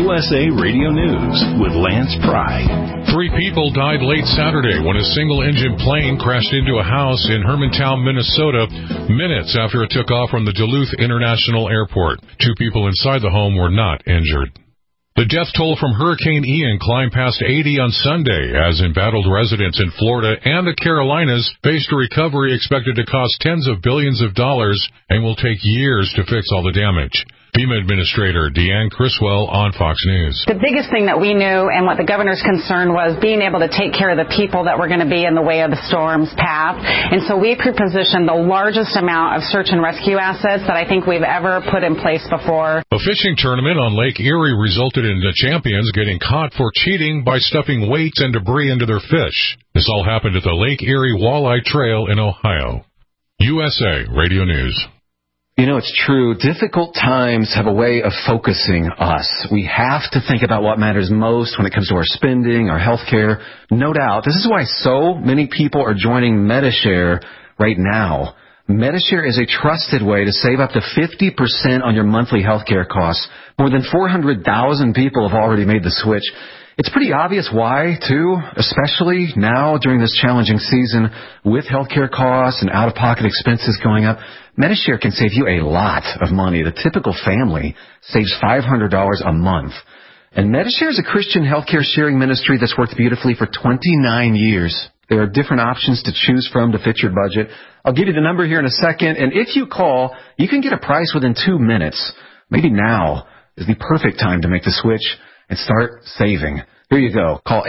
USA Radio News with Lance Pry. 3 people died late Saturday when a single-engine plane crashed into a house in Hermantown, Minnesota, minutes after it took off from the Duluth International Airport. 2 people inside the home were not injured. The death toll from Hurricane Ian climbed past 80 on Sunday as embattled residents in Florida and the Carolinas faced a recovery expected to cost tens of billions of dollars and will take years to fix all the damage. FEMA Administrator Deanne Criswell on Fox News. The biggest thing that we knew and what the governor's concern was being able to take care of the people that were going to be in the way of the storm's path. And so we pre-positioned the largest amount of search and rescue assets that I think we've ever put in place before. A fishing tournament on Lake Erie resulted in the champions getting caught for cheating by stuffing weights and debris into their fish. This all happened at the Lake Erie Walleye Trail in Ohio. USA Radio News. You know, it's true. Difficult times have a way of focusing us. We have to think about what matters most when it comes to our spending, our health care. No doubt. This is why so many people are joining Medi-Share right now. Medi-Share is a trusted way to save up to 50% on your monthly health care costs. More than 400,000 people have already made the switch. It's pretty obvious why, too, especially now during this challenging season with healthcare costs and out-of-pocket expenses going up. Medi-Share can save you a lot of money. The typical family saves $500 a month. And Medi-Share is a Christian healthcare sharing ministry that's worked beautifully for 29 years. There are different options to choose from to fit your budget. I'll give you the number here in a second, and if you call, you can get a price within 2 minutes. Maybe now is the perfect time to make the switch and start saving. Here you go. Call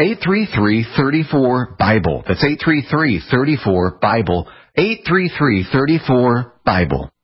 833-34-BIBLE. That's 833-34-BIBLE. 833-34-BIBLE.